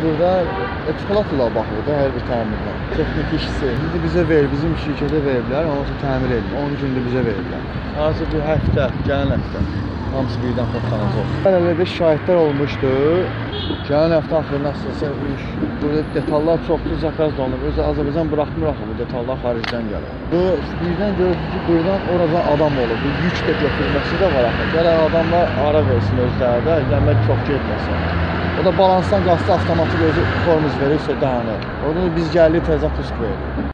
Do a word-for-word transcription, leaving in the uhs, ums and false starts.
burada eksploatla baxır da hər bir təmirdən. Texnik işçisi. İndi bizə verir, bizim şirkətə veriblər, ondan sonra təmir edir. on gündə bizə verirlər. Hazır bu həftə, gələn həftə hamısı birdən toplanacaq. Hələ şahidlər olmuşdu. Gələn həftə axırı nasılsa iş. Burada detallar çoxdur, zakaz da olunur. Özü Azərbaycan buraxmır axı, bu detallar xaricdən gəlir. Bu birdən görürsünüz ki, buradan oradan adam olur. Bu yük də götürməsi də var axı. Gələn adamlar ara versin özləri də, gəlmək çox getməsin. O da balansdan qalsa avtomatik özü tormuz verirsə dayanır. Orada biz gəlir təzə pusk verir.